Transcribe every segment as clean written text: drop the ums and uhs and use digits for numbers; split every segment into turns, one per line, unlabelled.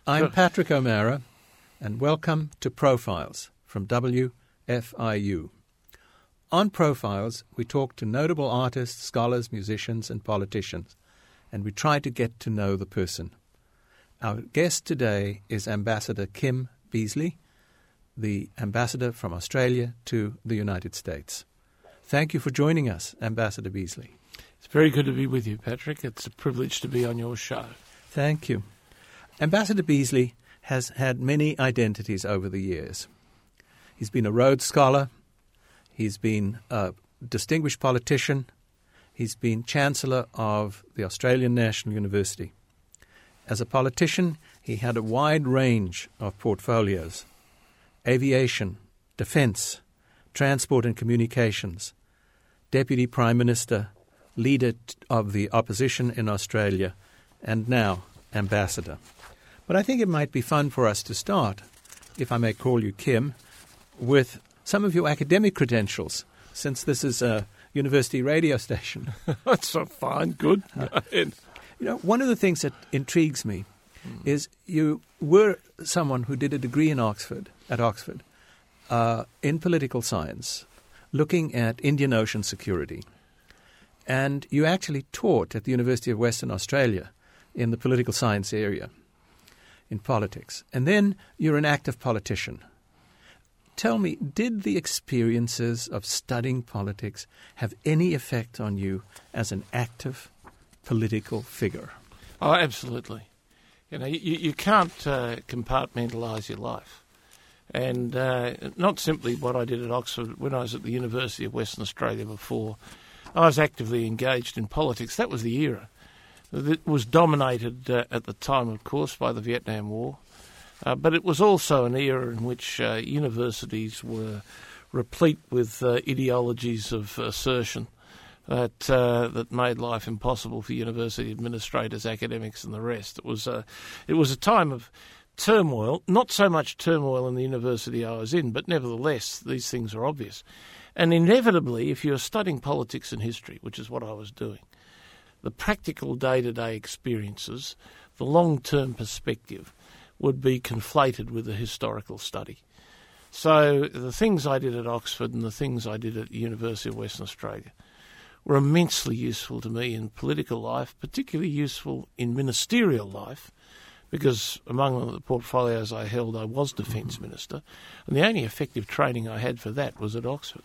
I'm Patrick O'Mara, and welcome to Profiles from WFIU. On Profiles, we talk to notable artists, scholars, musicians, and politicians, and we try to get to know the person. Our guest today is Ambassador Kim Beazley, the ambassador from Australia to the United States. Thank you for joining us, Ambassador Beazley.
It's very good to be with you, Patrick. It's a privilege to be on your show.
Thank you. Ambassador Beazley has had many identities over the years. He's been a Rhodes Scholar. He's been a distinguished politician. He's been Chancellor of the Australian National University. As a politician, he had a wide range of portfolios: aviation, defence, transport and communications, Deputy Prime Minister, Leader of the Opposition in Australia, and now Ambassador. But I think it might be fun for us to start, if I may call you Kim, with some of your academic credentials, since this is a university radio station.
That's fine, good.
One of the things that intrigues me is you were someone who did a degree at Oxford, in political science, looking at Indian Ocean security. And you actually taught at the University of Western Australia in the political science area, in politics. And then you're an active politician. Tell me, did the experiences of studying politics have any effect on you as an active political figure?
Oh, absolutely. You can't compartmentalise your life. And not simply what I did at Oxford. When I was at the University of Western Australia before, I was actively engaged in politics. That was the era. It was dominated at the time, of course, by the Vietnam War. But it was also an era in which universities were replete with ideologies of assertion that made life impossible for university administrators, academics and the rest. It was a time of turmoil, not so much turmoil in the university I was in, but nevertheless these things are obvious. And inevitably, if you're studying politics and history, which is what I was doing, the practical day-to-day experiences, the long-term perspective would be conflated with the historical study. So the things I did at Oxford and the things I did at the University of Western Australia were immensely useful to me in political life, particularly useful in ministerial life, because among the portfolios I held, I was Defence Minister, and the only effective training I had for that was at Oxford.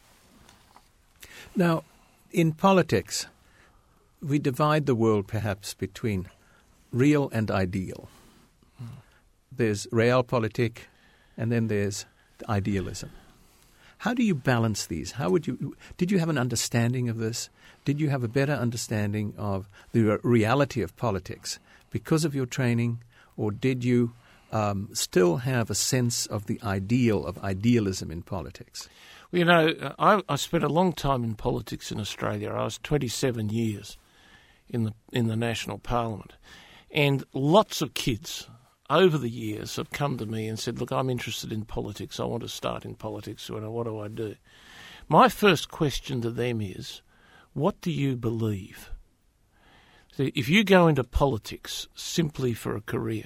Now, in politics, we divide the world perhaps between real and ideal. There's realpolitik, and then there's idealism. How do you balance these? Did you have an understanding of this? Did you have a better understanding of the reality of politics because of your training, or did you still have a sense of the ideal, of idealism in politics?
Well, I spent a long time in politics in Australia. I was 27 years in the National Parliament, and lots of kids over the years have come to me and said, look, I'm interested in politics. I want to start in politics. What do I do? My first question to them is, what do you believe? So if you go into politics simply for a career,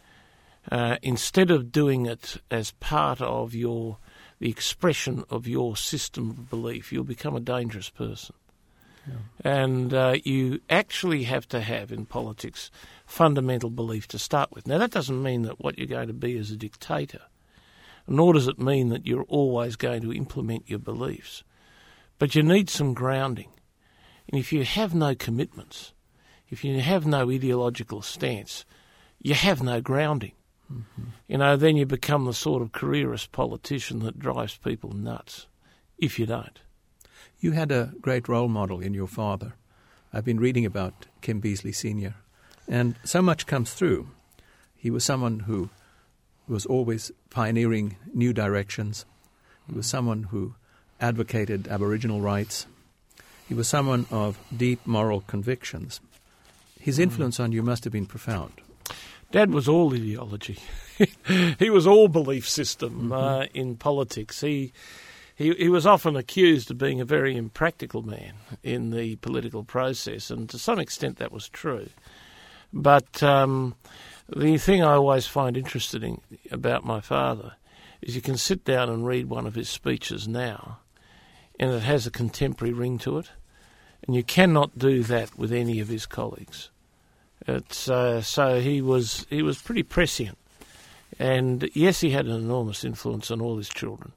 instead of doing it as part of the expression of your system of belief, you'll become a dangerous person. Yeah. And you actually have to have in politics fundamental belief to start with. Now, that doesn't mean that what you're going to be is a dictator, nor does it mean that you're always going to implement your beliefs. But you need some grounding. And if you have no commitments, if you have no ideological stance, you have no grounding. Mm-hmm. Then you become the sort of careerist politician that drives people nuts, if you don't.
You had a great role model in your father. I've been reading about Kim Beazley Sr., and so much comes through. He was someone who was always pioneering new directions. He was someone who advocated Aboriginal rights. He was someone of deep moral convictions. His influence on you must have been profound.
Dad was all ideology. He was all belief system in politics. He was often accused of being a very impractical man in the political process, and to some extent that was true. But The thing I always find interesting about my father is you can sit down and read one of his speeches now, and it has a contemporary ring to it, and you cannot do that with any of his colleagues. It's so he was pretty prescient, and yes, he had an enormous influence on all his children.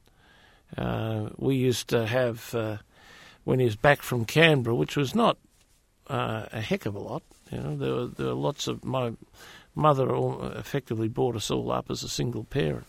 We used to have when he was back from Canberra, which was not a heck of a lot. You know, there were lots of my mother effectively brought us all up as a single parent.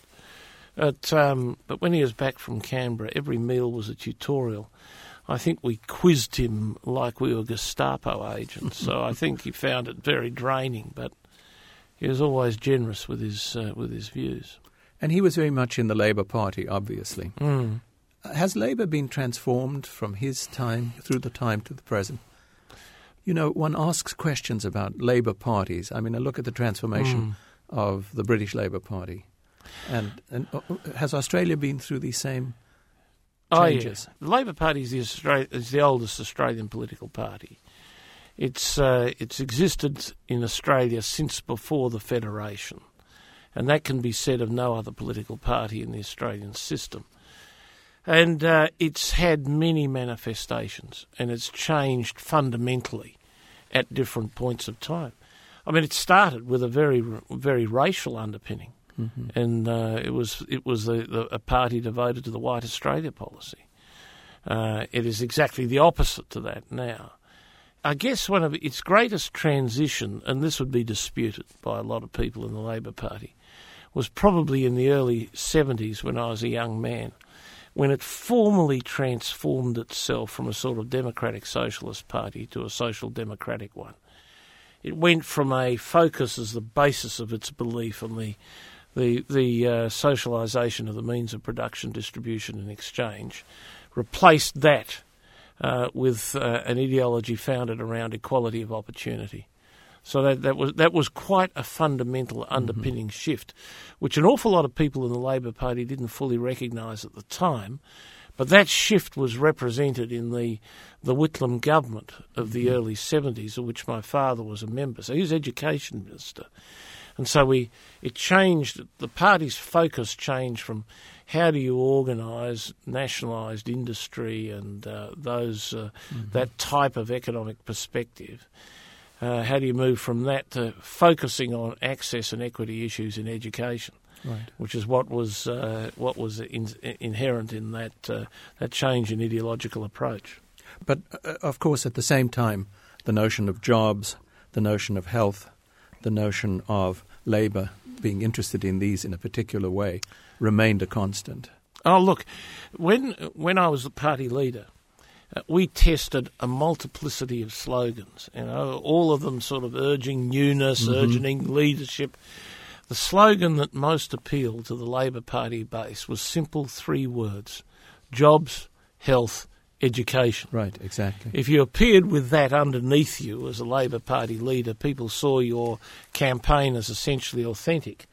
But when he was back from Canberra, every meal was a tutorial. I think we quizzed him like we were Gestapo agents, so I think he found it very draining, but he was always generous with his views.
And he was very much in the Labour Party, obviously.
Mm.
Has Labour been transformed from his time through the time to the present? You know, one asks questions about Labour parties. I mean, I look at the transformation of the British Labour Party. And has Australia been through these same changes?
Oh, yeah. The Labour Party is the oldest Australian political party. It's existed in Australia since before the Federation, and that can be said of no other political party in the Australian system. And it's had many manifestations, and it's changed fundamentally at different points of time. I mean, it started with a very, very racial underpinning, and it was a party devoted to the White Australia policy. It is exactly the opposite to that now. I guess one of its greatest transition, and this would be disputed by a lot of people in the Labour Party, was probably in the early 70s when I was a young man, when it formally transformed itself from a sort of democratic socialist party to a social democratic one. It went from a focus as the basis of its belief on the socialisation of the means of production, distribution and exchange, replaced that with an ideology founded around equality of opportunity. So that was quite a fundamental underpinning shift, which an awful lot of people in the Labour Party didn't fully recognise at the time. But that shift was represented in the Whitlam government of the early 70s, of which my father was a member. So he was Education Minister. And so it changed, the party's focus changed from how do you organise nationalised industry and that type of economic perspective. How do you move from that to focusing on access and equity issues in education, right, which is what was inherent in that change in ideological approach.
But, of course, at the same time, the notion of jobs, the notion of health, the notion of Labour being interested in these in a particular way remained a constant.
Oh, look, when I was the party leader, we tested a multiplicity of slogans, you know, all of them sort of urging newness, urging leadership. The slogan that most appealed to the Labour Party base was simple 3 words: jobs, health, education.
Right, exactly.
If you appeared with that underneath you as a Labour Party leader, people saw your campaign as essentially authentic.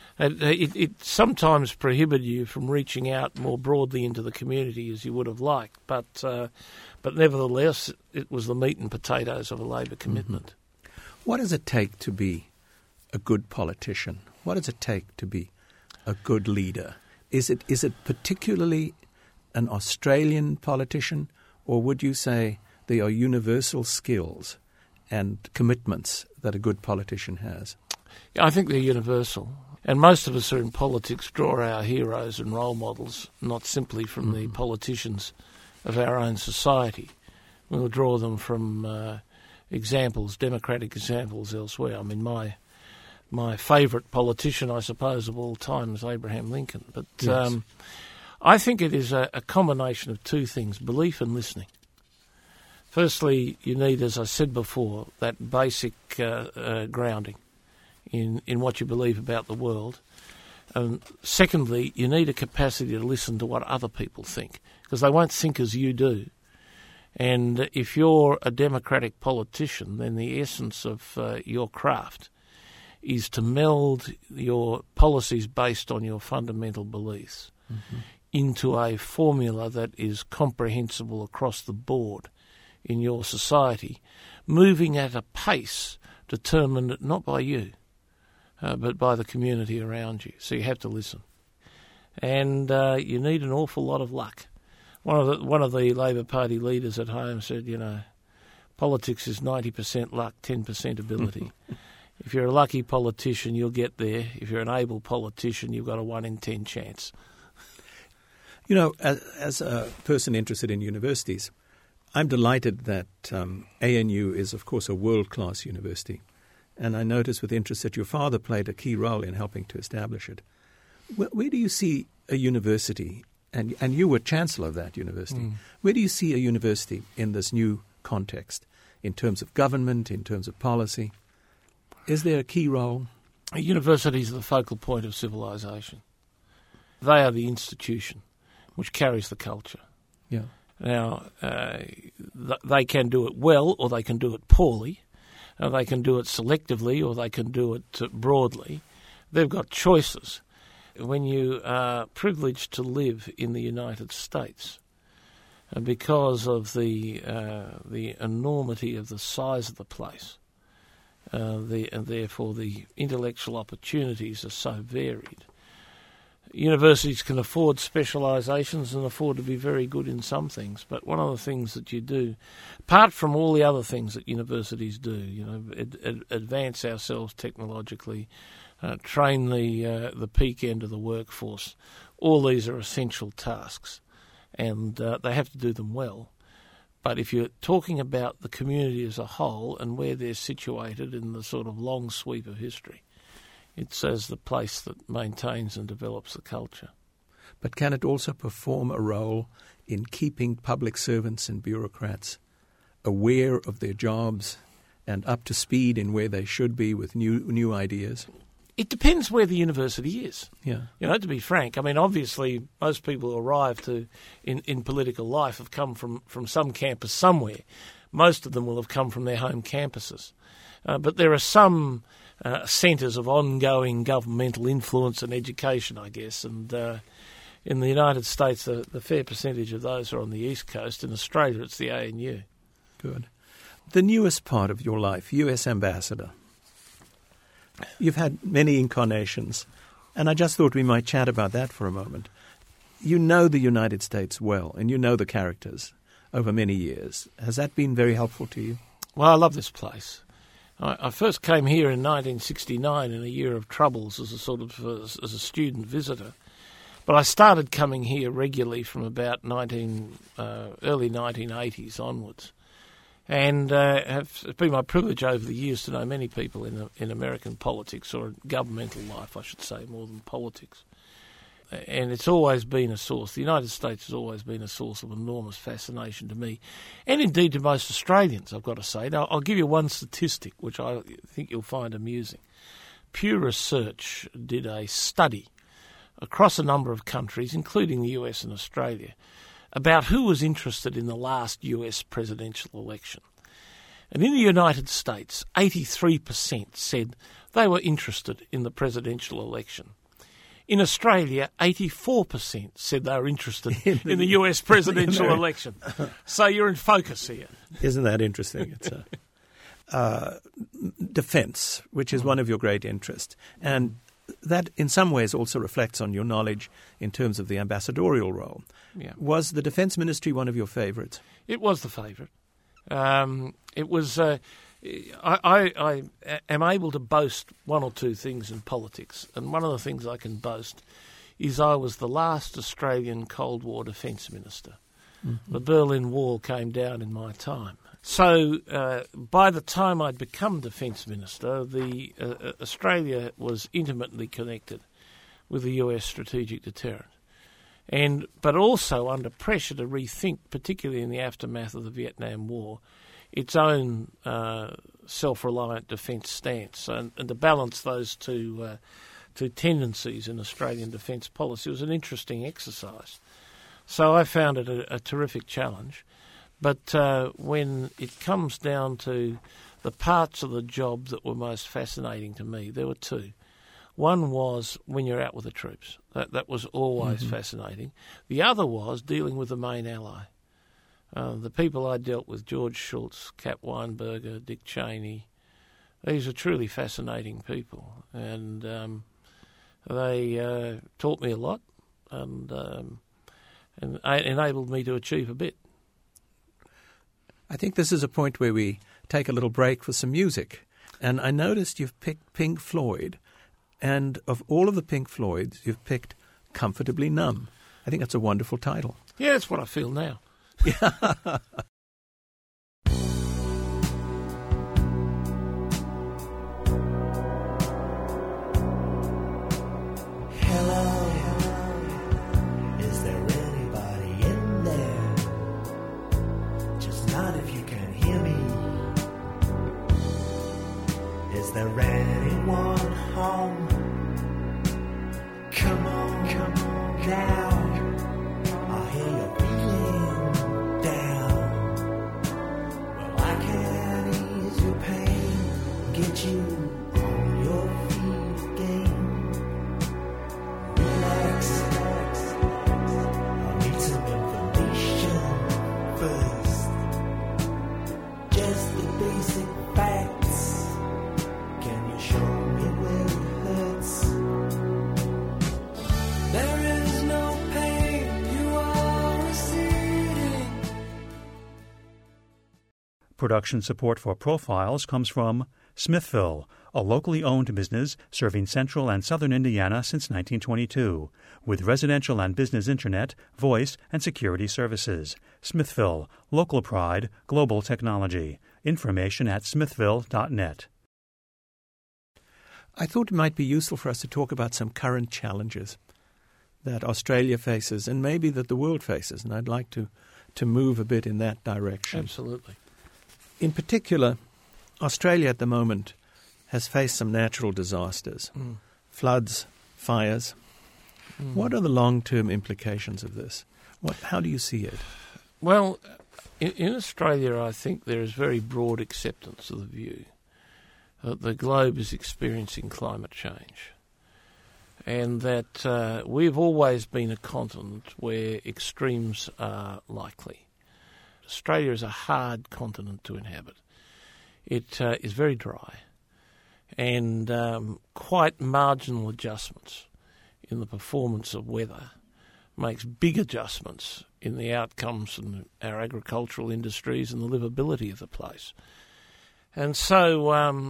It sometimes prohibited you from reaching out more broadly into the community as you would have liked, but nevertheless, it was the meat and potatoes of a Labour commitment.
What does it take to be a good politician? What does it take to be a good leader? Is it particularly an Australian politician, or would you say they are universal skills and commitments that a good politician has?
Yeah, I think they're universal. And most of us who are in politics draw our heroes and role models not simply from the politicians of our own society. We'll draw them from examples, democratic examples elsewhere. I mean, my favourite politician, I suppose, of all time is Abraham Lincoln. But yes. I think it is a combination of 2 things: belief and listening. Firstly, you need, as I said before, that basic grounding in what you believe about the world. And secondly, you need a capacity to listen to what other people think, because they won't think as you do. And if you're a democratic politician, then the essence of your craft is to meld your policies based on your fundamental beliefs into a formula that is comprehensible across the board in your society, moving at a pace determined not by you, but by the community around you. So you have to listen. And you need an awful lot of luck. One of the Labor Party leaders at home said, politics is 90% luck, 10% ability. If you're a lucky politician, you'll get there. If you're an able politician, you've got a 1 in 10 chance.
As a person interested in universities, I'm delighted that ANU is, of course, a world-class university. And I noticed with interest that your father played a key role in helping to establish it. Where do you see a university, and you were chancellor of that university, where do you see a university in this new context, in terms of government, in terms of policy? Is there a key role?
Universities are the focal point of civilization. They are the institution which carries the culture.
Yeah.
Now, they can do it well or they can do it poorly. They can do it selectively or they can do it broadly. They've got choices. When you are privileged to live in the United States, because of the enormity of the size of the place, and therefore the intellectual opportunities are so varied, universities can afford specialisations and afford to be very good in some things. But one of the things that you do, apart from all the other things that universities do, advance ourselves technologically, train the peak end of the workforce, all these are essential tasks, and they have to do them well. But if you're talking about the community as a whole and where they're situated in the sort of long sweep of history, it's as the place that maintains and develops the culture.
But can it also perform a role in keeping public servants and bureaucrats aware of their jobs and up to speed in where they should be with new ideas?
It depends where the university is.
Yeah.
To be frank, I mean, obviously most people who arrive in political life have come from some campus somewhere. Most of them will have come from their home campuses. But there are some centres of ongoing governmental influence and education, I guess. And in the United States, the fair percentage of those are on the East Coast. In Australia, it's the ANU.
Good. The newest part of your life, US Ambassador. You've had many incarnations, and I just thought we might chat about that for a moment. You know the United States well, and you know the characters over many years. Has that been very helpful to you?
Well, I love this place. I first came here in 1969 in a year of troubles as a student visitor, but I started coming here regularly from about early 1980s onwards. And it's been my privilege over the years to know many people in American politics, or governmental life, I should say, more than politics. And it's always been a source. The United States has always been a source of enormous fascination to me, and indeed to most Australians, I've got to say. Now, I'll give you one statistic, which I think you'll find amusing. Pew Research did a study across a number of countries, including the US and Australia, about who was interested in the last US presidential election. And in the United States, 83% said they were interested in the presidential election. In Australia, 84% said they were interested in the US presidential election. So you're in focus here.
Isn't that interesting? It's defence, which is one of your great interests. And that in some ways also reflects on your knowledge in terms of the ambassadorial role.
Yeah.
Was the Defence Ministry one of your favourites?
It was the favourite. It was. I am able to boast one or two things in politics, and one of the things I can boast is I was the last Australian Cold War Defence Minister. Mm-hmm. The Berlin Wall came down in my time. So by the time I'd become Defence Minister, Australia was intimately connected with the US strategic deterrent. But also under pressure to rethink, particularly in the aftermath of the Vietnam War, its own self-reliant defence stance, and to balance those two tendencies in Australian defence policy was an interesting exercise. So I found it a terrific challenge. But when it comes down to the parts of the job that were most fascinating to me, there were two. One was when you're out with the troops. That was always fascinating. The other was dealing with the main ally. The people I dealt with, George Shultz, Cap Weinberger, Dick Cheney, These are truly fascinating people, and they taught me a lot and enabled me to achieve a bit.
I think this is a point where we take a little break for some music. And I noticed you've picked Pink Floyd, and of all of the Pink Floyds, you've picked Comfortably Numb. I think that's a wonderful title.
Yeah, that's what I feel now.
Is there anyone home? Come on now. I hear you're feeling down. Well, I can ease your pain, get you on your feet again. Relax. I need some information first. Just the basic facts. Can you show me where it hurts? There is no pain, you are receding.
Production support for Profiles comes from Smithville, a locally owned business serving central and southern Indiana since 1922, with residential and business internet, voice, and security services. Smithville, local pride, global technology. Information at smithville.net.
I thought it might be useful for us to talk about some current challenges that Australia faces and maybe that the world faces, and I'd like to move a bit in that direction.
Absolutely.
In particular, Australia at the moment has faced some natural disasters, floods, fires. What are the long-term implications of this? How do you see it?
Well, in Australia, I think there is very broad acceptance of the view that the globe is experiencing climate change, and that we've always been a continent where extremes are likely. Australia is a hard continent to inhabit. It is very dry, and quite marginal adjustments in the performance of weather makes big adjustments in the outcomes in our agricultural industries and the livability of the place. And so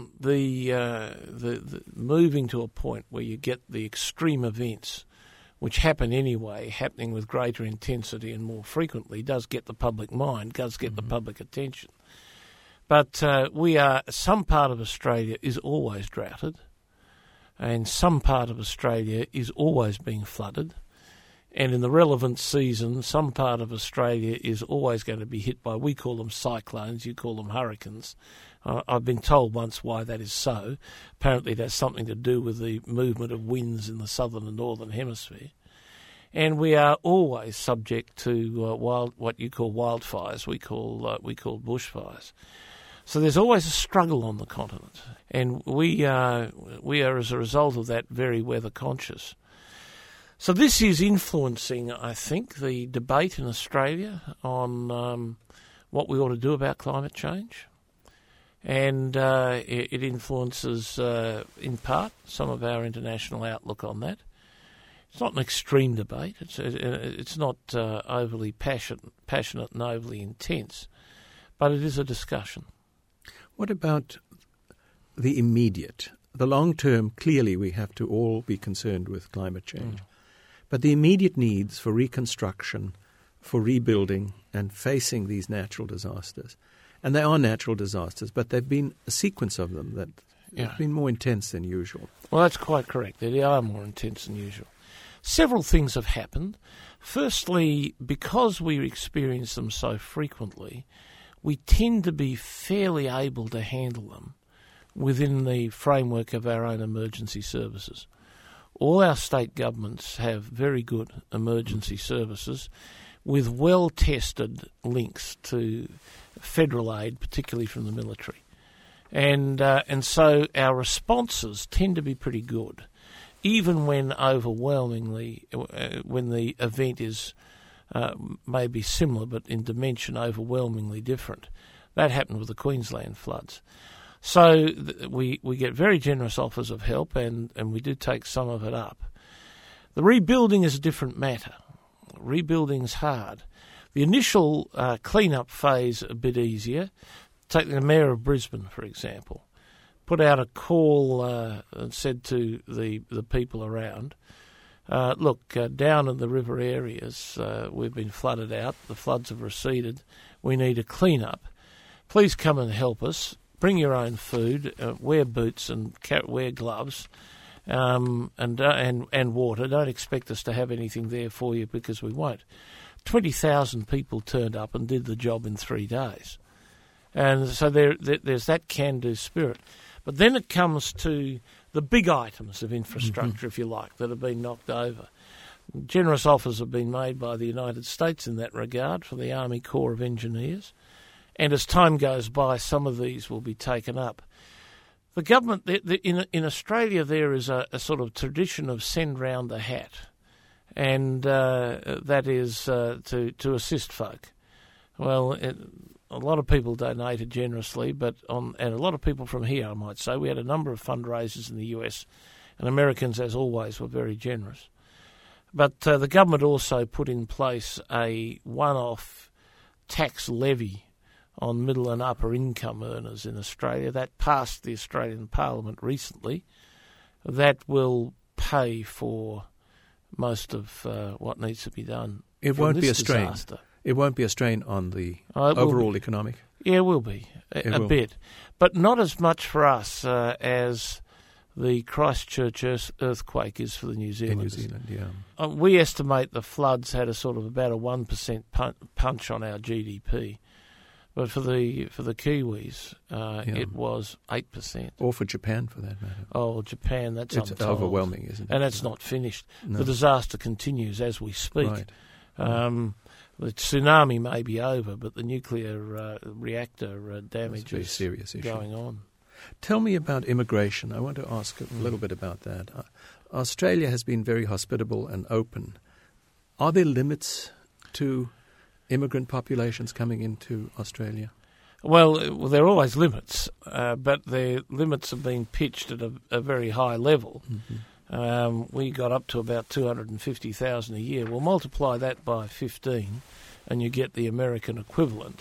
the moving to a point where you get the extreme events, which happen anyway, happening with greater intensity and more frequently, does get the public mind, does get the public attention. But some part of Australia is always droughted, and some part of Australia is always being flooded. And in the relevant season, some part of Australia is always going to be hit by, we call them cyclones, you call them hurricanes. I've been told once why that is so. Apparently that's something to do with the movement of winds in the southern and northern hemisphere. And we are always subject to what you call wildfires, we call bushfires. So there's always a struggle on the continent, and we are as a result of that very weather conscious. So this is influencing, I think, the debate in Australia on what we ought to do about climate change. And it influences, in part, some of our international outlook on that. It's not an extreme debate. It's not overly passionate and overly intense, but it is a discussion.
What about the immediate? The long term, clearly we have to all be concerned with climate change. But the immediate needs for reconstruction, for rebuilding and facing these natural disasters. And they are natural disasters, but there have been a sequence of them that have been more intense than usual. Well,
that's quite correct. They are more intense than usual. Several things have happened. Firstly, because we experience them so frequently, we tend to be fairly able to handle them within the framework of our own emergency services. All our state governments have very good emergency services with well-tested links to federal aid, particularly from the military. And so our responses tend to be pretty good, even when overwhelmingly, when the event is maybe similar but in dimension overwhelmingly different. That happened with the Queensland floods. So we get very generous offers of help, and we do take some of it up. The rebuilding is a different matter. Rebuilding's hard. The initial clean-up phase a bit easier. Take the Mayor of Brisbane, for example. Put out a call and said to the people around, look, down in the river areas, we've been flooded out. The floods have receded. We need a clean-up. Please come and help us. Bring your own food. Wear boots and wear gloves, and water. Don't expect us to have anything there for you, because we won't. 20,000 people turned up and did the job in 3 days, and so there's that can-do spirit. But then it comes to the big items of infrastructure, if you like, that have been knocked over. Generous offers have been made by the United States in that regard for the Army Corps of Engineers. And as time goes by, some of these will be taken up. The government, in Australia, there is a sort of tradition of send round the hat, and that is to assist folk. Well, a lot of people donated generously, and a lot of people from here, I might say. We had a number of fundraisers in the US, and Americans, as always, were very generous. But the government also put in place a one-off tax levy on middle and upper income earners in Australia. That passed the Australian Parliament recently. That will pay for most of what needs to be done.
It won't be a strain.
Disaster.
It won't be a strain on the overall economic.
Yeah, it will be a bit, but not as much for us as the Christchurch earthquake is for the New Zealanders.
In New Zealand, yeah.
We estimate the floods had a sort of about a 1% punch on our GDP, but for the Kiwis, it was 8%.
Or for Japan, for that matter.
Oh, Japan, it's
overwhelming, isn't it?
And that's not finished.
No.
The disaster continues as we speak.
Right.
The tsunami may be over, but the nuclear reactor damage is
serious issue
going on.
Tell me about immigration. I want to ask a little bit about that. Australia has been very hospitable and open. Are there limits to immigrant populations coming into Australia?
Well, there are always limits, but the limits have been pitched at a very high level. Mm-hmm. We got up to about 250,000 a year. We'll multiply that by 15, and you get the American equivalent.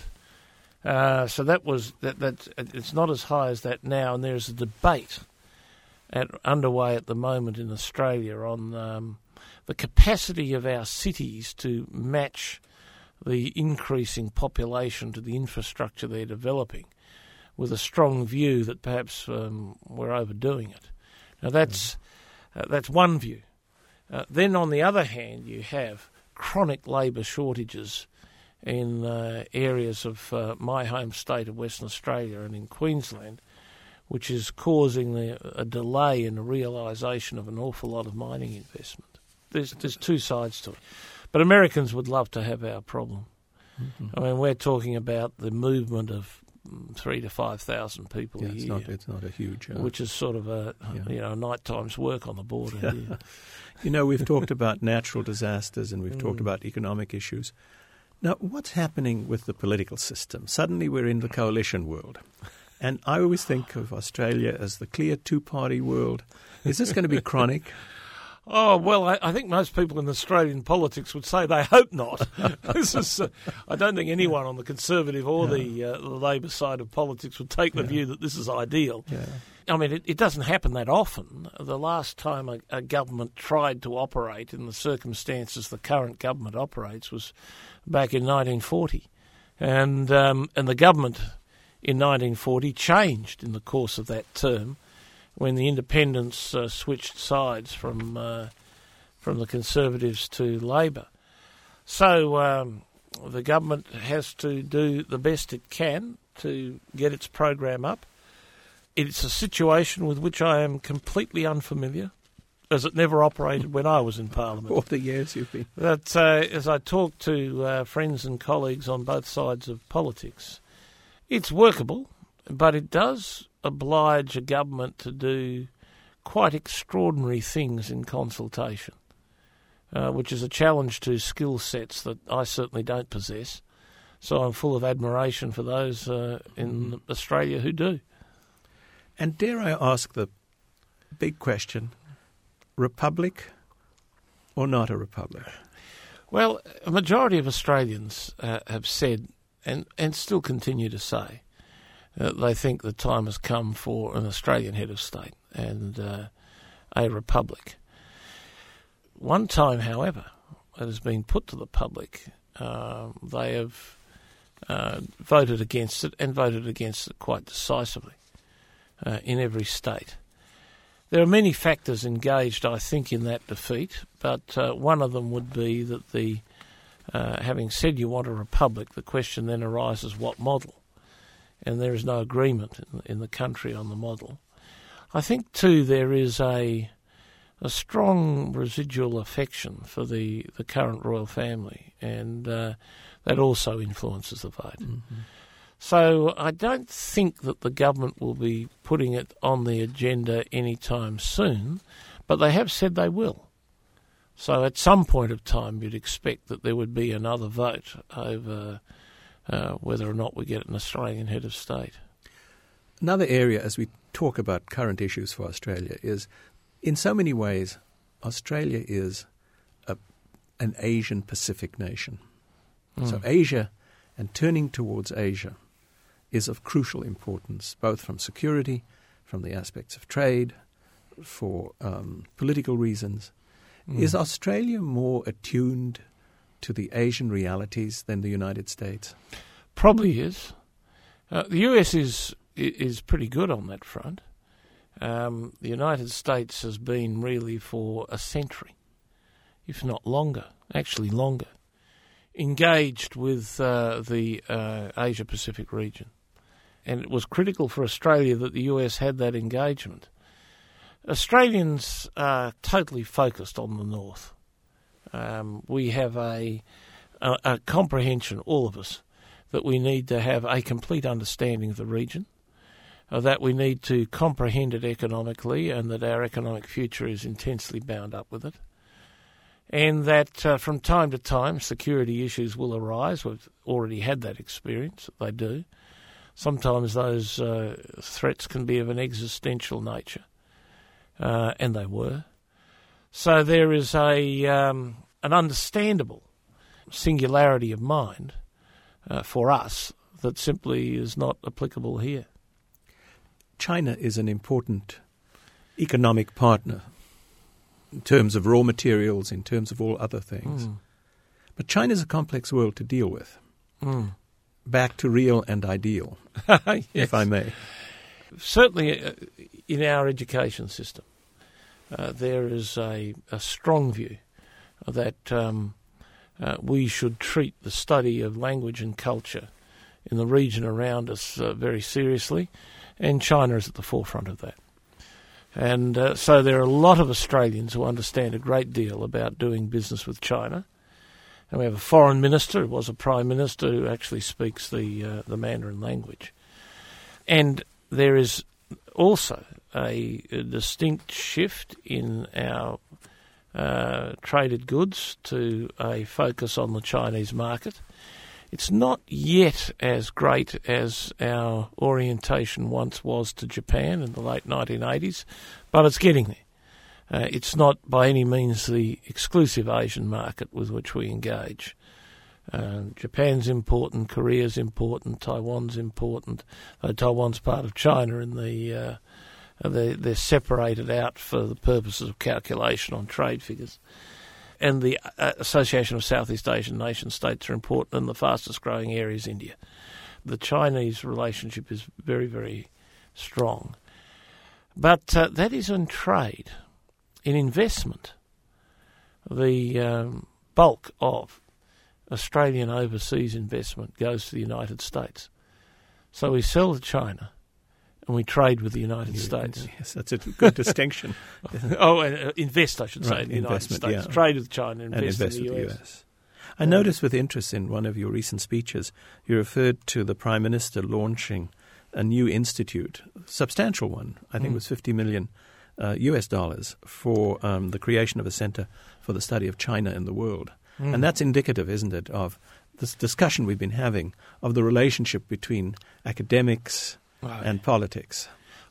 So it's not as high as that now, and there's a debate underway at the moment in Australia on the capacity of our cities to match the increasing population to the infrastructure they're developing, with a strong view that perhaps we're overdoing it. Now that's one view. Then on the other hand, you have chronic labour shortages in areas of my home state of Western Australia and in Queensland, which is causing a delay in the realisation of an awful lot of mining investment. There's two sides to it. But Americans would love to have our problem. Mm-hmm. I mean, we're talking about the movement of 3,000 to 5,000 people a year.
It's not a huge...
which is sort of a nighttime's work on the border here.
You know, we've talked about natural disasters and we've talked about economic issues. Now, what's happening with the political system? Suddenly we're in the coalition world. And I always think of Australia as the clear two-party world. Is this going to be chronic?
Oh, well, I think most people in Australian politics would say they hope not. I don't think anyone on the Conservative or the Labor side of politics would take the view that this is ideal. Yeah. I mean, it doesn't happen that often. The last time a government tried to operate in the circumstances the current government operates was back in 1940. And the government in 1940 changed in the course of that term, when the independents switched sides from the Conservatives to Labor. So the government has to do the best it can to get its program up. It's a situation with which I am completely unfamiliar, as it never operated when I was in Parliament.
All the years you've been.
But as I talk to friends and colleagues on both sides of politics, it's workable, but it does oblige a government to do quite extraordinary things in consultation, which is a challenge to skill sets that I certainly don't possess. So I'm full of admiration for those in Australia who do.
And dare I ask the big question, republic or not a republic?
Well, a majority of Australians have said, and still continue to say, they think the time has come for an Australian head of state and a republic. One time, however, it has been put to the public, they have voted against it, and voted against it quite decisively in every state. There are many factors engaged, I think, in that defeat, but one of them would be that having said you want a republic, the question then arises what model, and there is no agreement in the country on the model. I think, too, there is a strong residual affection for the current royal family, and that also influences the vote. Mm-hmm. So I don't think that the government will be putting it on the agenda anytime soon, but they have said they will. So at some point of time you'd expect that there would be another vote over whether or not we get an Australian head of state.
Another area, as we talk about current issues for Australia, is in so many ways Australia is an Asian Pacific nation. Mm. So Asia and turning towards Asia is of crucial importance, both from security, from the aspects of trade, for political reasons. Mm. Is Australia more attuned to the Asian realities than the United States?
Probably is. The US is pretty good on that front. The United States has been really for a century, if not longer, actually longer, engaged with the Asia-Pacific region. And it was critical for Australia that the US had that engagement. Australians are totally focused on the north. We have a comprehension, all of us, that we need to have a complete understanding of the region, that we need to comprehend it economically, and that our economic future is intensely bound up with it. And that from time to time security issues will arise. We've already had that experience, they do. Sometimes those threats can be of an existential nature, and they were. So there is an understandable singularity of mind for us that simply is not applicable here.
China is an important economic partner in terms of raw materials, in terms of all other things. Mm. But China is a complex world to deal with. Mm. Back to real and ideal, yes, if I may.
Certainly in our education system, there is a strong view that we should treat the study of language and culture in the region around us very seriously, and China is at the forefront of that. And so there are a lot of Australians who understand a great deal about doing business with China. And we have a foreign minister, who was a prime minister, who actually speaks the Mandarin language. And there is also a distinct shift in our traded goods to a focus on the Chinese market. It's not yet as great as our orientation once was to Japan in the late 1980s, but it's getting there. It's not by any means the exclusive Asian market with which we engage. Japan's important, Korea's important, Taiwan's important. Taiwan's part of China, and they're separated out for the purposes of calculation on trade figures. And the Association of Southeast Asian Nation States are important, and the fastest growing area is India. The Chinese relationship is very, very strong. But that is in trade. In investment, the bulk of Australian overseas investment goes to the United States. So we sell to China and we trade with the United States.
Yes, that's a good distinction.
Invest, I should say, in the United States. Yeah. Trade with China, invest in the US.
I noticed with interest in one of your recent speeches, you referred to the Prime Minister launching a new institute, a substantial one, I think it was $50 million US dollars, for the creation of a centre for the study of China in the world. And that's indicative, isn't it, of this discussion we've been having of the relationship between academics and politics.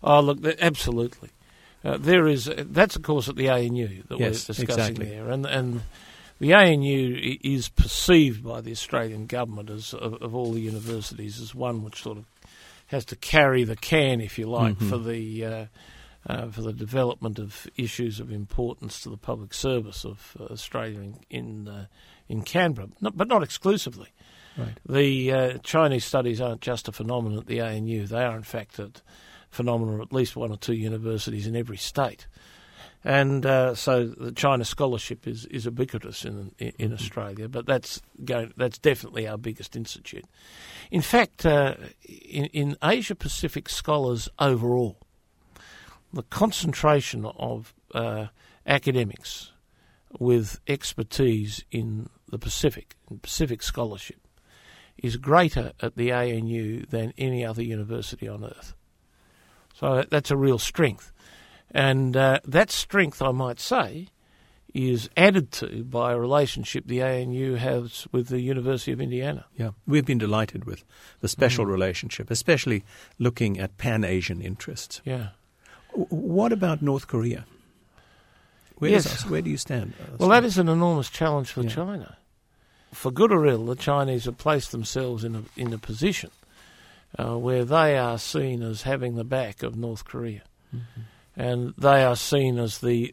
Oh, look, absolutely. That's, of course, at the ANU that
Yes,
we're discussing
exactly.
there. And the ANU is perceived by the Australian government as of all the universities as one which sort of has to carry the can, if you like, for the development of issues of importance to the public service of Australia in Canberra, but not exclusively.
Right.
The Chinese studies aren't just a phenomenon at the ANU. They are, in fact, a phenomenon at least one or two universities in every state. And so the China scholarship is ubiquitous in Australia, but that's definitely our biggest institute. In fact, in Asia-Pacific scholars overall, the concentration of academics with expertise in the Pacific scholarship, is greater at the ANU than any other university on earth. So that's a real strength. And that strength, I might say, is added to by a relationship the ANU has with the University of Indiana.
Yeah, we've been delighted with the special relationship, especially looking at Pan-Asian interests.
Yeah.
What about North Korea? Where do you stand?
Well, that is an enormous challenge for China. For good or ill, the Chinese have placed themselves in a position where they are seen as having the back of North Korea, and they are seen as the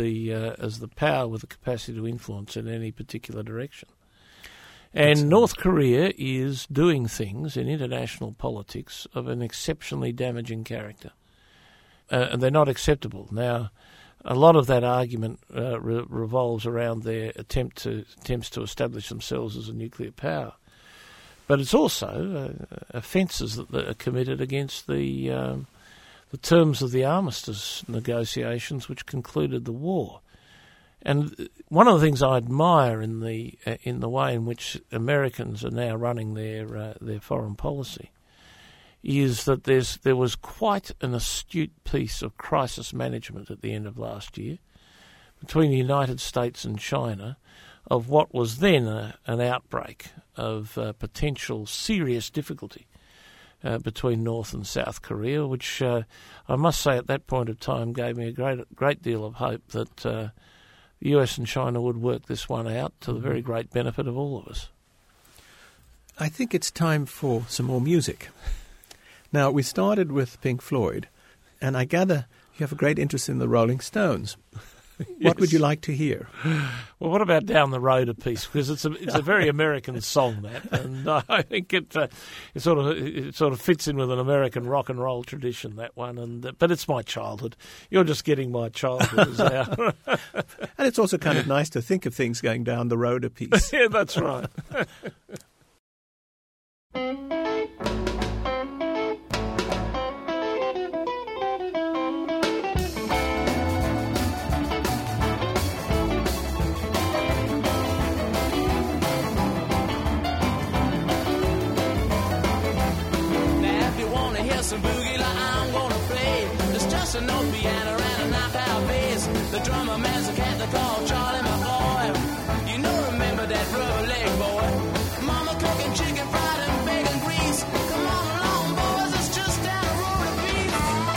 power with the capacity to influence in any particular direction. And North Korea is doing things in international politics of an exceptionally damaging character, and they're not acceptable. Now, a lot of that argument revolves around their attempts to establish themselves as a nuclear power. But it's also offences that are committed against the terms of the armistice negotiations which concluded the war. And one of the things I admire in the way in which Americans are now running their foreign policy is that there was quite an astute piece of crisis management at the end of last year between the United States and China of what was then an outbreak of potential serious difficulty between North and South Korea, which I must say at that point of time gave me a great deal of hope that the US and China would work this one out to the very great benefit of all of us.
I think it's time for some more music. Now, we started with Pink Floyd, and I gather you have a great interest in the Rolling Stones. What would you like to hear?
Well, what about Down the Road a piece? Because it's a very American song, that, and I think it sort of fits in with an American rock and roll tradition, that one. But it's my childhood. You're just getting my childhood now.
And it's also kind of nice to think of things going down the road a piece.
Yeah, that's right.
Some boogie like I'm gonna play. It's just an old piano and a knockout bass. The drummer man's a cat they call Charlie McCoy. You know, remember that rubber leg boy? Mama cooking chicken fried and bacon grease. Come on along, boys, it's just down the road a piece.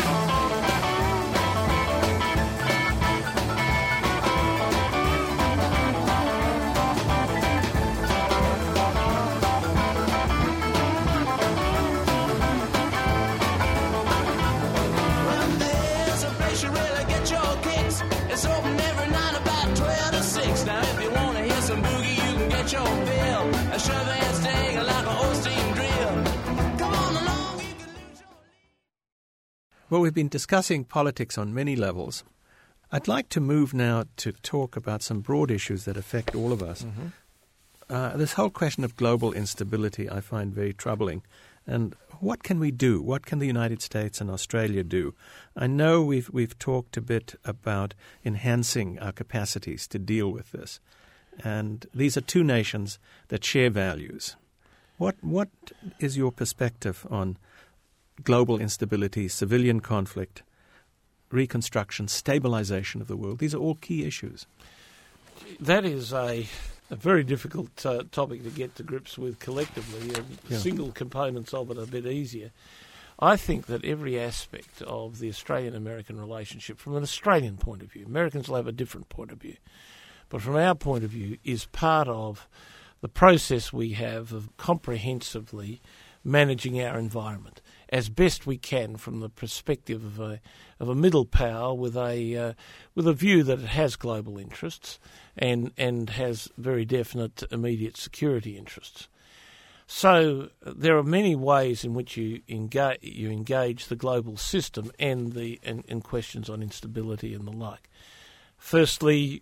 You really get your kicks. It's open every night about 12 to 6. Now if you want to hear some boogie, you can get your fill. A shove and sting like a Holstein drill. Come on along, you can lose your...
Well, we've been discussing politics on many levels. I'd like to move now to talk about some broad issues that affect all of us. This whole question of global instability I find very troubling. And what can we do? What can the United States and Australia do? I know we've talked a bit about enhancing our capacities to deal with this. And these are two nations that share values. What is your perspective on global instability, civilian conflict, reconstruction, stabilization of the world? These are all key issues.
That is a very difficult topic to get to grips with collectively, and single components of it are a bit easier. I think that every aspect of the Australian-American relationship, from an Australian point of view, Americans will have a different point of view, but from our point of view, is part of the process we have of comprehensively managing our environment as best we can from the perspective of a middle power with a view that it has global interests and has very definite immediate security interests. So there are many ways in which you engage the global system and questions on instability and the like. Firstly,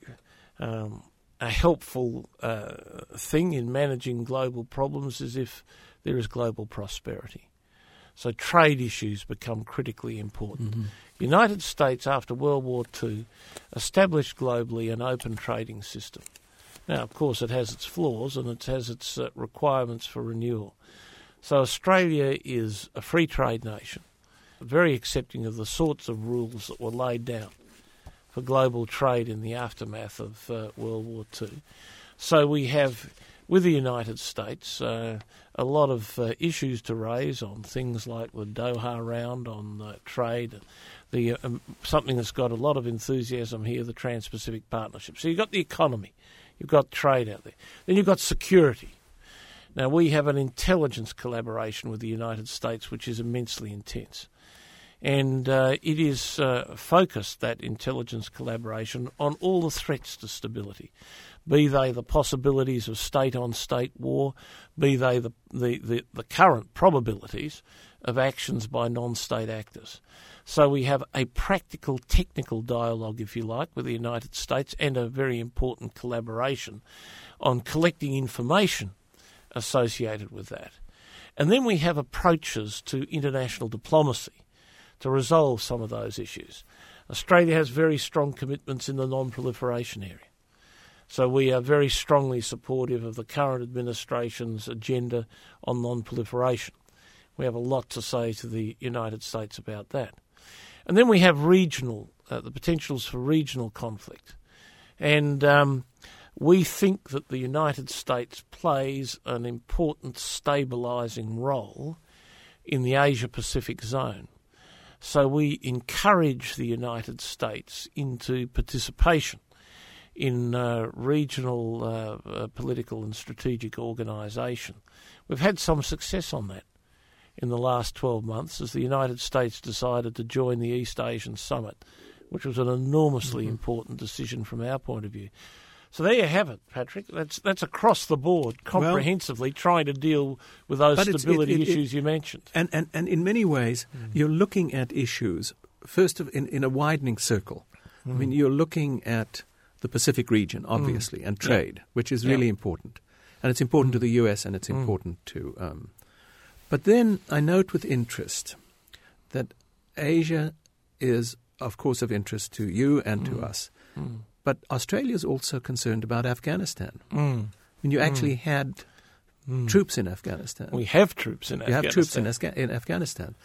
a helpful thing in managing global problems is if there is global prosperity. So trade issues become critically important. Mm-hmm. The United States, after World War II, established globally an open trading system. Now, of course, it has its flaws and it has its requirements for renewal. So Australia is a free trade nation, very accepting of the sorts of rules that were laid down for global trade in the aftermath of World War II. So we have, with the United States, a lot of issues to raise on things like the Doha round on trade, something that's got a lot of enthusiasm here, the Trans-Pacific Partnership. So you've got the economy, you've got trade out there. Then you've got security. Now, we have an intelligence collaboration with the United States which is immensely intense. And it is focused, that intelligence collaboration, on all the threats to stability, be they the possibilities of state-on-state war, be they the current probabilities of actions by non-state actors. So we have a practical, technical dialogue, if you like, with the United States and a very important collaboration on collecting information associated with that. And then we have approaches to international diplomacy to resolve some of those issues. Australia has very strong commitments in the non-proliferation area. So we are very strongly supportive of the current administration's agenda on non-proliferation. We have a lot to say to the United States about that. And then we have the potentials for regional conflict. And we think that the United States plays an important stabilising role in the Asia-Pacific zone. So we encourage the United States into participation in regional political and strategic organisation. We've had some success on that in the last 12 months as the United States decided to join the East Asian Summit, which was an enormously important decision from our point of view. So there you have it, Patrick. That's across the board, comprehensively trying to deal with those stability issues you mentioned.
And in many ways, you're looking at issues, first in a widening circle. I mean, you're looking at the Pacific region, obviously, and trade, which is really important. And it's important to the US and it's important to... But then I note with interest that Asia is, of course, of interest to you and to us. But Australia is also concerned about Afghanistan. I mean, you actually had troops in Afghanistan.
We have troops in Afghanistan.
You have troops in Afghanistan.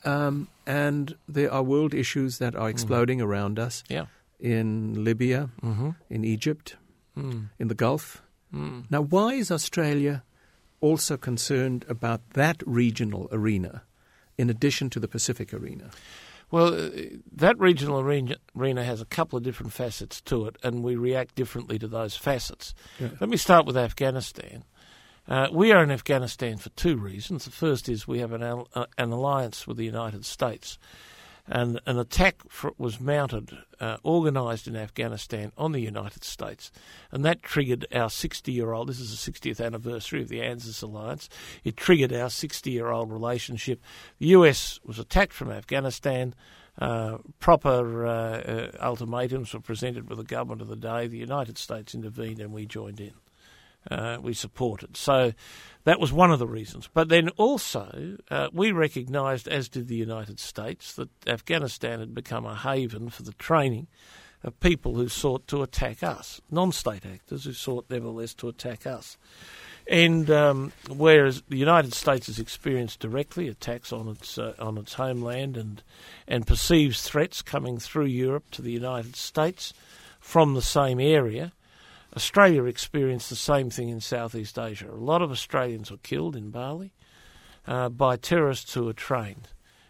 And there are world issues that are exploding around us in Libya, in Egypt, in the Gulf. Now, why is Australia also concerned about that regional arena in addition to the Pacific arena?
Well, that regional arena has a couple of different facets to it, and we react differently to those facets. Yeah. Let me start with Afghanistan. We are in Afghanistan for two reasons. The first is we have an alliance with the United States, and an attack was mounted, organised in Afghanistan on the United States, and that triggered our 60-year-old, this is the 60th anniversary of the ANZUS alliance, it triggered our 60-year-old relationship. The US was attacked from Afghanistan, proper ultimatums were presented with the government of the day, the United States intervened and we joined in. We supported. So that was one of the reasons. But then also we recognised, as did the United States, that Afghanistan had become a haven for the training of people who sought to attack us, non-state actors who sought nevertheless to attack us. And whereas the United States has experienced directly attacks on its homeland and perceives threats coming through Europe to the United States from the same area, Australia experienced the same thing in Southeast Asia. A lot of Australians were killed in Bali by terrorists who were trained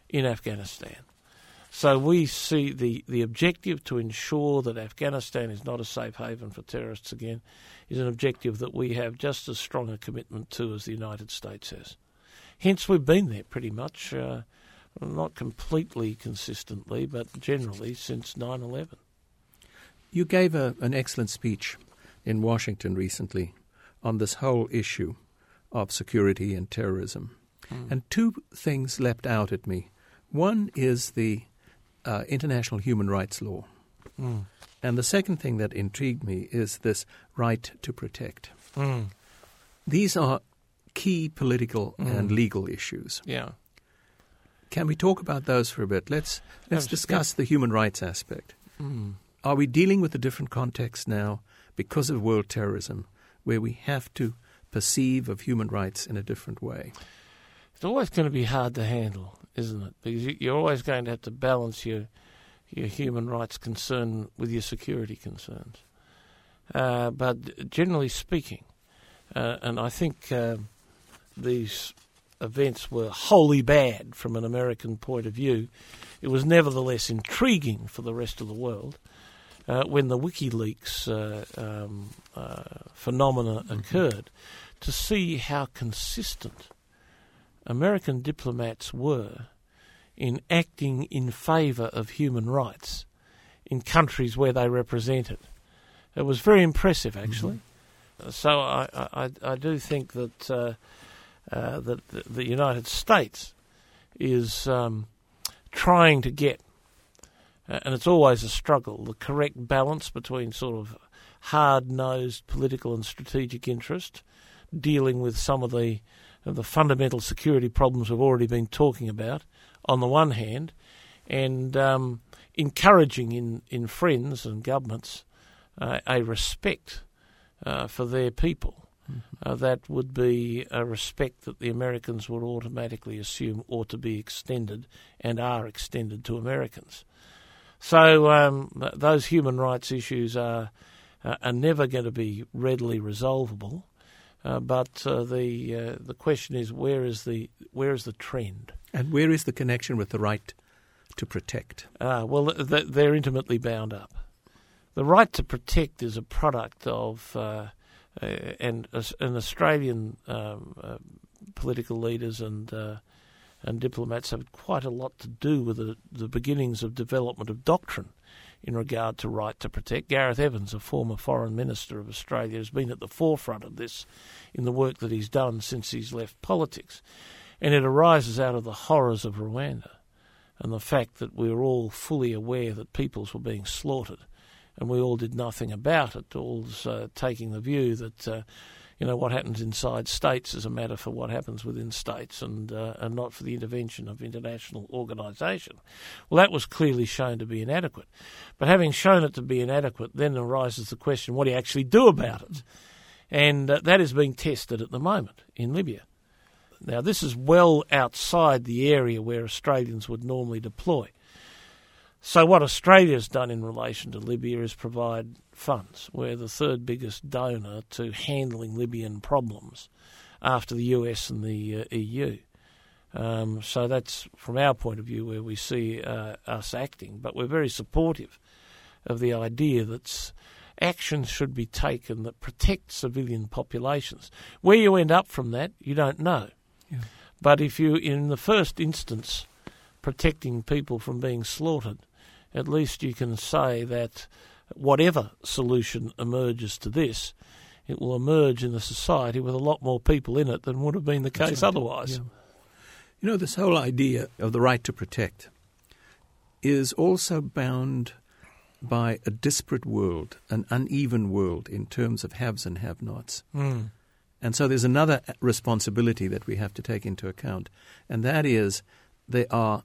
in Afghanistan. So we see the objective to ensure that Afghanistan is not a safe haven for terrorists again is an objective that we have just as strong a commitment to as the United States has. Hence, we've been there pretty much, not completely consistently, but generally since 9/11.
You gave an excellent speech in Washington recently on this whole issue of security and terrorism. And two things leapt out at me. One is the international human rights law. And the second thing that intrigued me is this right to protect. These are key political and legal issues.
Yeah.
Can we talk about those for a bit? Let's discuss the human rights aspect. Are we dealing with a different context now because of world terrorism where we have to perceive of human rights in a different way?
It's always going to be hard to handle, isn't it? Because you're always going to have to balance your human rights concern with your security concerns. But generally speaking, and I think these events were wholly bad from an American point of view, it was nevertheless intriguing for the rest of the world when the WikiLeaks phenomena occurred to see how consistent American diplomats were in acting in favour of human rights in countries where they represented. It was very impressive, actually. So I do think that that the United States is trying to get, and it's always a struggle, the correct balance between sort of hard-nosed political and strategic interest, dealing with some of the fundamental security problems we've already been talking about, on the one hand, and encouraging in friends and governments a respect for their people. That would be a respect that the Americans would automatically assume ought to be extended and are extended to Americans. So those human rights issues are never going to be readily resolvable. But the question is, where is the trend? And
where is the connection with the right to protect?
Well, they're intimately bound up. The right to protect is a product of, and Australian political leaders and diplomats have quite a lot to do with the beginnings of development of doctrine in regard to right to protect. Gareth Evans, a former Foreign Minister of Australia, has been at the forefront of this in the work that he's done since he's left politics. And it arises out of the horrors of Rwanda and the fact that we were all fully aware that peoples were being slaughtered and we all did nothing about it, all taking the view that what happens inside states is a matter for what happens within states and not for the intervention of international organisation. Well, that was clearly shown to be inadequate. But having shown it to be inadequate, then arises the question, what do you actually do about it? And that is being tested at the moment in Libya. Now, this is well outside the area where Australians would normally deploy. So what Australia's done in relation to Libya is provide funds. We're the third biggest donor to handling Libyan problems after the US and the EU. So that's, from our point of view, where we see us acting. But we're very supportive of the idea that actions should be taken that protect civilian populations. Where you end up from that, you don't know. Yeah. But if you, in the first instance, protecting people from being slaughtered, at least you can say that whatever solution emerges to this, it will emerge in the society with a lot more people in it than would have been the case otherwise. Yeah.
You know, this whole idea of the right to protect is also bound by a disparate world, an uneven world in terms of haves and have-nots. And so there's another responsibility that we have to take into account, and that is there are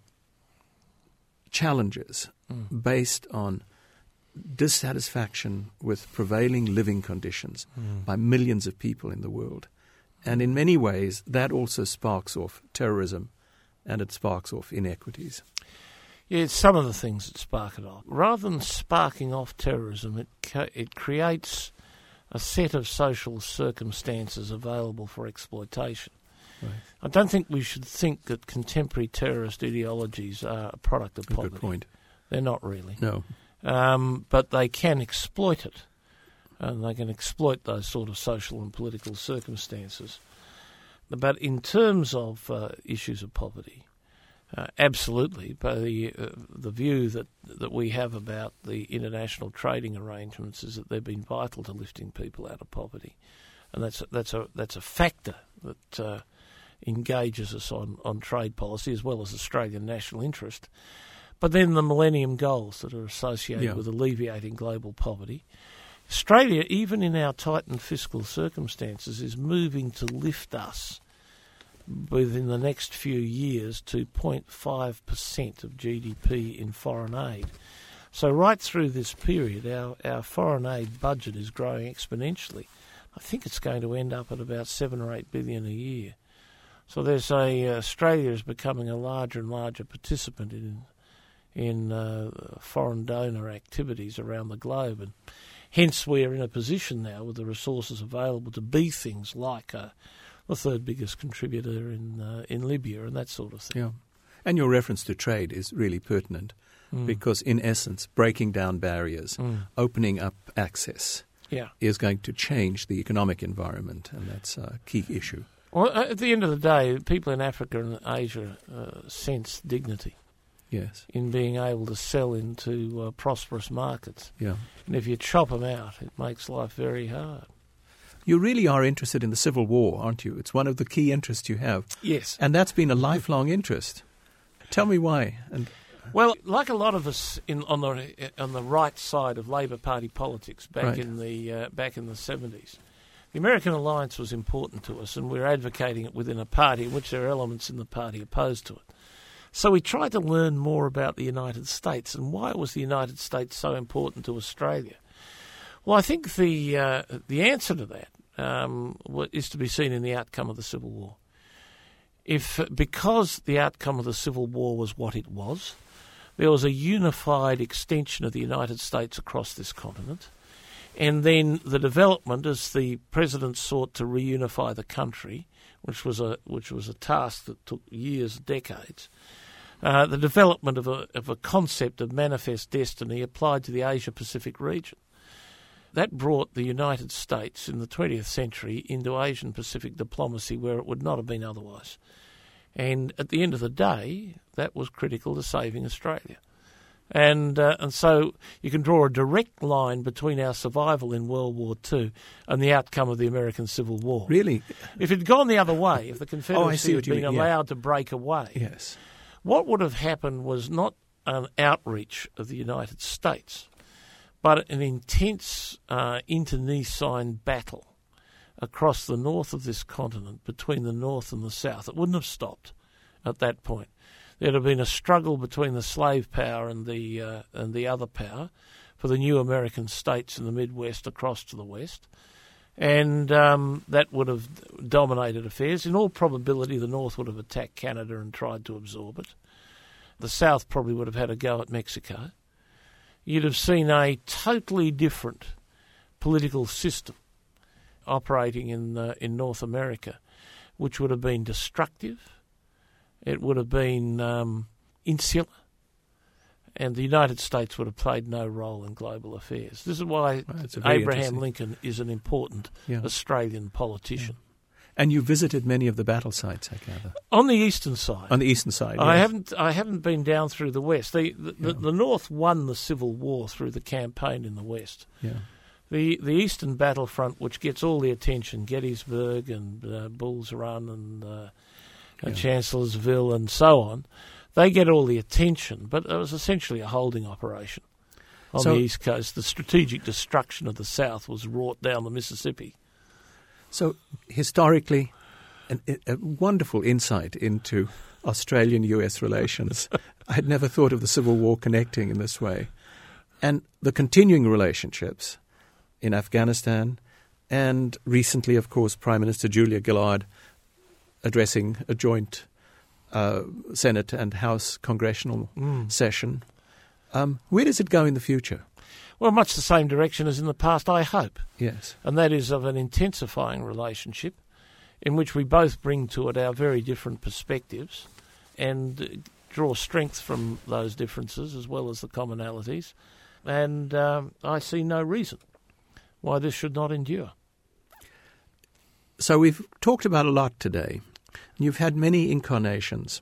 challenges based on dissatisfaction with prevailing living conditions by millions of people in the world. And in many ways, that also sparks off terrorism and it sparks off inequities.
Yeah, it's some of the things that spark it off. Rather than sparking off terrorism, it creates a set of social circumstances available for exploitation.
Right.
I don't think we should think that contemporary terrorist ideologies are a product of poverty.
Good point.
They're not really.
No.
But they can exploit it. And they can exploit those sort of social and political circumstances. But in terms of issues of poverty, absolutely. But the view that we have about the international trading arrangements is that they've been vital to lifting people out of poverty, and that's a factor that engages us on trade policy as well as Australian national interest. But then the Millennium Goals that are associated with alleviating global poverty. Australia, even in our tightened fiscal circumstances, is moving to lift us within the next few years to 0.5% of GDP in foreign aid. So right through this period, our foreign aid budget is growing exponentially. I think it's going to end up at about 7 or 8 billion a year. So there's Australia is becoming a larger and larger participant in foreign donor activities around the globe, and hence we're in a position now with the resources available to be things like the third biggest contributor in Libya and that sort of thing.
Yeah. And your reference to trade is really pertinent because, in essence, breaking down barriers, opening up access is going to change the economic environment, and that's a key issue.
Well, at the end of the day, people in Africa and Asia sense dignity.
Yes.
In being able to sell into prosperous markets.
Yeah.
And if you chop them out, it makes life very hard.
You really are interested in the Civil War, aren't you? It's one of the key interests you have.
Yes.
And that's been a lifelong interest. Tell me why.
Well, like a lot of us on the right side of Labor Party politics back in the 70s, the American alliance was important to us, and we're advocating it within a party in which there are elements in the party opposed to it. So we tried to learn more about the United States and why was the United States so important to Australia. Well, I think the answer to that is to be seen in the outcome of the Civil War. Because the outcome of the Civil War was what it was, there was a unified extension of the United States across this continent, and then the development as the president sought to reunify the country, which was a task that took years, decades. The development of a concept of manifest destiny applied to the Asia-Pacific region. That brought the United States in the 20th century into Asian-Pacific diplomacy where it would not have been otherwise. And at the end of the day, that was critical to saving Australia. And so you can draw a direct line between our survival in World War II and the outcome of the American Civil War.
Really?
If it had gone the other way, if the Confederacy had been allowed to break away,
yes,
what would have happened was not an outreach of the United States, but an intense internecine battle across the north of this continent between the North and the South. It wouldn't have stopped at that point. There'd have been a struggle between the slave power and the other power for the new American states in the Midwest across to the West. And that would have dominated affairs. In all probability, the North would have attacked Canada and tried to absorb it. The South probably would have had a go at Mexico. You'd have seen a totally different political system operating in North America, which would have been destructive. It would have been insular, and the United States would have played no role in global affairs. This is why Abraham Lincoln is an important Australian politician.
Yeah. And you visited many of the battle sites, I gather.
On the eastern side.
On the eastern side,
yes. I haven't been down through the west. The North won the Civil War through the campaign in the west.
Yeah.
The eastern battlefront, which gets all the attention, Gettysburg and Bull's Run and Chancellorsville and so on, they get all the attention, but it was essentially a holding operation on the East Coast. The strategic destruction of the South was wrought down the Mississippi.
So historically, a wonderful insight into Australian-US relations. I had never thought of the Civil War connecting in this way. And the continuing relationships in Afghanistan, and recently, of course, Prime Minister Julia Gillard addressing a joint Senate and House congressional session. Where does it go in the future?
Well, much the same direction as in the past, I hope.
Yes.
And that is of an intensifying relationship. in which we both bring to it our very different perspectives and draw strength from those differences as well as the commonalities. And I see no reason why this should not endure.
So we've talked about a lot today. You've had many incarnations.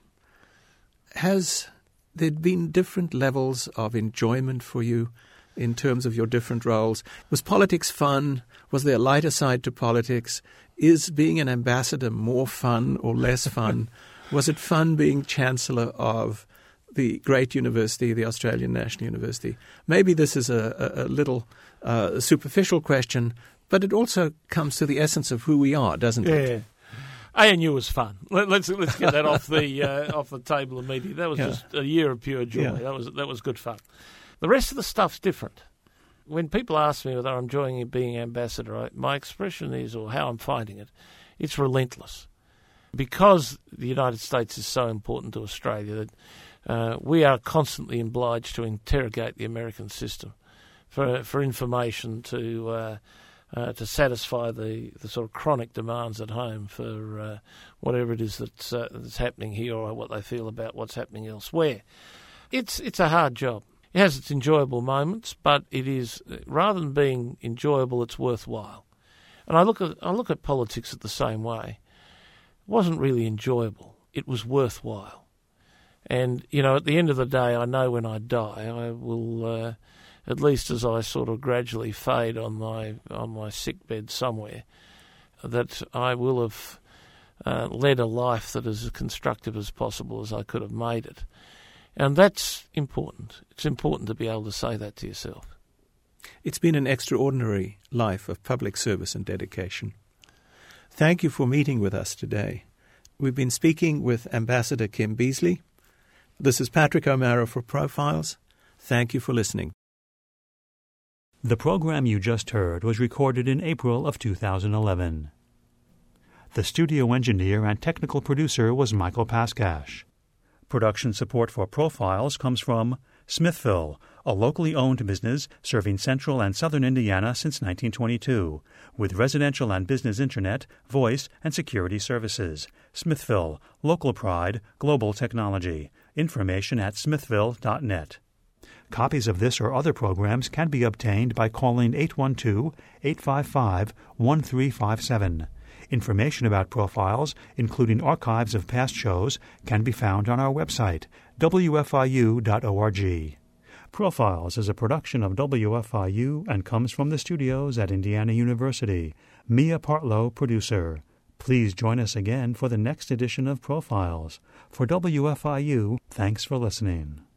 Has there been different levels of enjoyment for you in terms of your different roles? Was politics fun? Was there a lighter side to politics? Is being an ambassador more fun or less fun? Was it fun being Chancellor of the great university, the Australian National University? Maybe this is a little superficial question, but it also comes to the essence of who we are, doesn't it?
Yeah. ANU was fun. Let's get that off the table immediately. That was just a year of pure joy. Yeah. That was good fun. The rest of the stuff's different. When people ask me whether I'm enjoying being ambassador, my expression is, or how I'm finding it, it's relentless. Because the United States is so important to Australia that we are constantly obliged to interrogate the American system for information to satisfy the sort of chronic demands at home for whatever it is that's happening here or what they feel about what's happening elsewhere. It's a hard job. It has its enjoyable moments, but it is, rather than being enjoyable, it's worthwhile. And I look at politics the same way. It wasn't really enjoyable. It was worthwhile. And, at the end of the day, I know when I die, I will, at least as I sort of gradually fade on my sick bed somewhere, that I will have led a life that is as constructive as possible as I could have made it. And that's important. It's important to be able to say that to yourself.
It's been an extraordinary life of public service and dedication. Thank you for meeting with us today. We've been speaking with Ambassador Kim Beazley. This is Patrick O'Mara for Profiles. Thank you for listening.
The program you just heard was recorded in April of 2011. The studio engineer and technical producer was Michael Paskash. Production support for Profiles comes from Smithville, a locally owned business serving central and southern Indiana since 1922, with residential and business internet, voice, and security services. Smithville, local pride, global technology. Information at smithville.net. Copies of this or other programs can be obtained by calling 812-855-1357. Information about Profiles, including archives of past shows, can be found on our website, wfiu.org. Profiles is a production of WFIU and comes from the studios at Indiana University. Mia Partlow, producer. Please join us again for the next edition of Profiles. For WFIU, thanks for listening.